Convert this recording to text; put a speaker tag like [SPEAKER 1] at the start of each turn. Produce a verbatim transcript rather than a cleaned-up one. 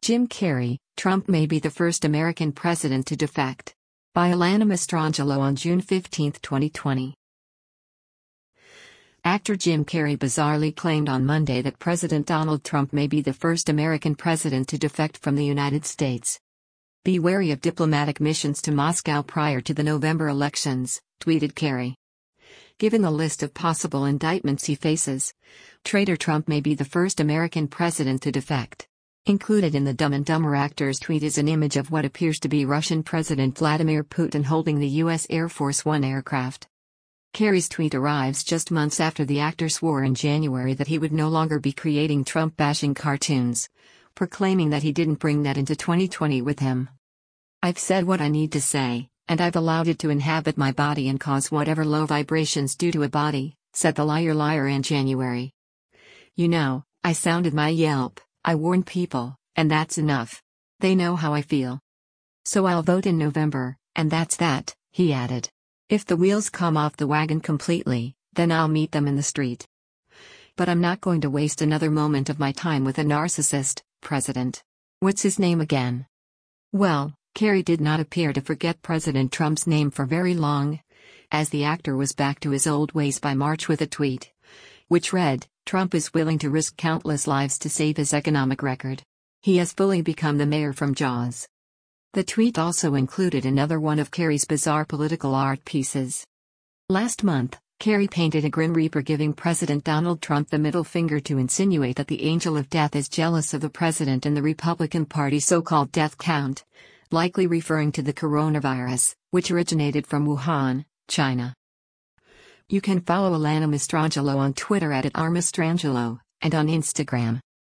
[SPEAKER 1] Jim Carrey, Trump may be the first American president to defect. By Alana Mastrangelo on June fifteenth, twenty twenty. Actor Jim Carrey bizarrely claimed on Monday that President Donald Trump may be the first American president to defect from the United States. "Be wary of diplomatic missions to Moscow prior to the November elections," tweeted Carrey. Given the list of possible indictments he faces, traitor Trump may be the first American president to defect. Included in the Dumb and Dumber actor's tweet is an image of what appears to be Russian President Vladimir Putin holding the U S Air Force One aircraft. Carrey's tweet arrives just months after the actor swore in January that he would no longer be creating Trump-bashing cartoons, proclaiming that he didn't bring that into twenty twenty with him. "I've said what I need to say, and I've allowed it to inhabit my body and cause whatever low vibrations do to a body," said the liar liar in January. "You know, I sounded my Yelp. I warned people, and that's enough. They know how I feel. So I'll vote in November, and that's that," he added. "If the wheels come off the wagon completely, then I'll meet them in the street. But I'm not going to waste another moment of my time with a narcissist, President. What's his name again?" Well, Carrey did not appear to forget President Trump's name for very long, as the actor was back to his old ways by March with a tweet, which read, "Trump is willing to risk countless lives to save his economic record. He has fully become the mayor from Jaws." The tweet also included another one of Carrey's bizarre political art pieces. Last month, Carrey painted a Grim Reaper giving President Donald Trump the middle finger to insinuate that the angel of death is jealous of the president and the Republican Party's so-called death count, likely referring to the coronavirus, which originated from Wuhan, China. You can follow Alana Mastrangelo on Twitter at Mastrangelo, and on Instagram